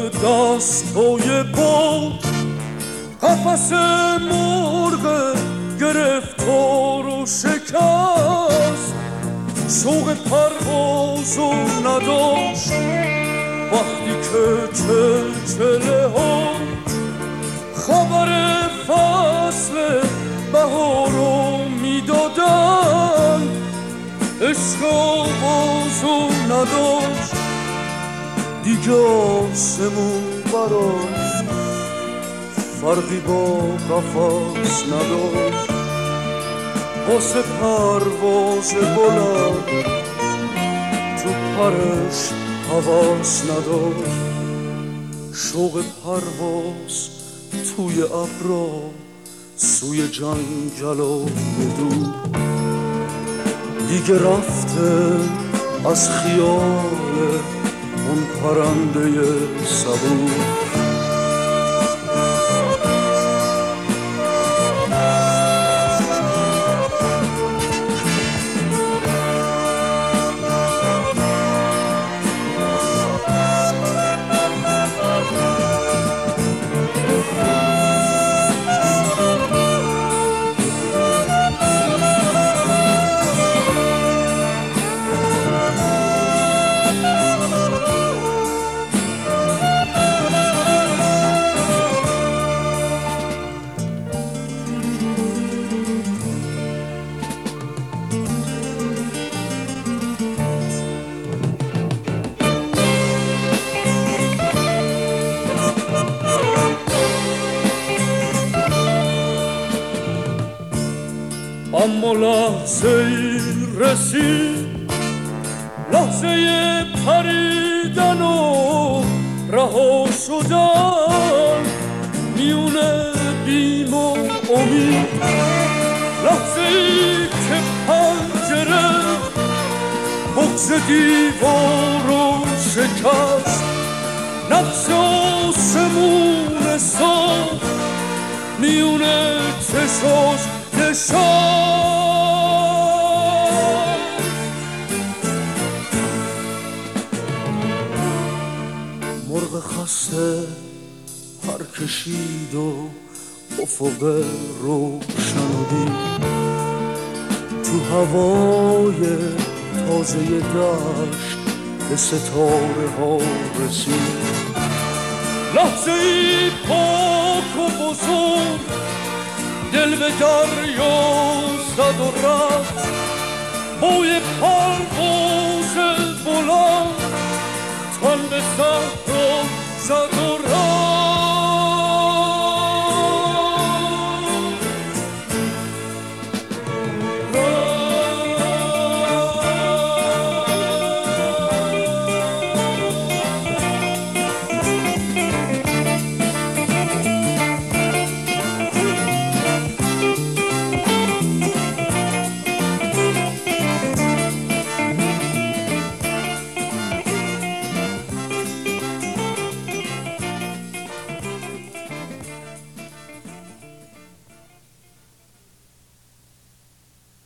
دستای بود قفس مرغ گرفتار و شکست شوق پروازو نداشت وقتی که چلچله ها خبر فصل بهارو میدادن عشق آغازو نداشت دیگه آسمون براش فرقی با قفس نداشت واسه پرواز بلند تو پرش حواس نداشت شوق پرواز توی ابرا سوی جنگل و دور دیگه رفته از خیال اون پرنده صبور اما لحظه ای رسید لحظه پریدن و رها شدن میونه بیم و امید لحظه ای که پنجره بغض دیوارو شکست نقش آسمون ساخت میونه چشاش مرغ خسته پر کشید و افق روشن و دید تو هوای تازه دشت به ستاره ها رسید لحظه ای پاک و بزرگ دل به دریا زد و رفت بوی پرواز بلند تن به صحرا زد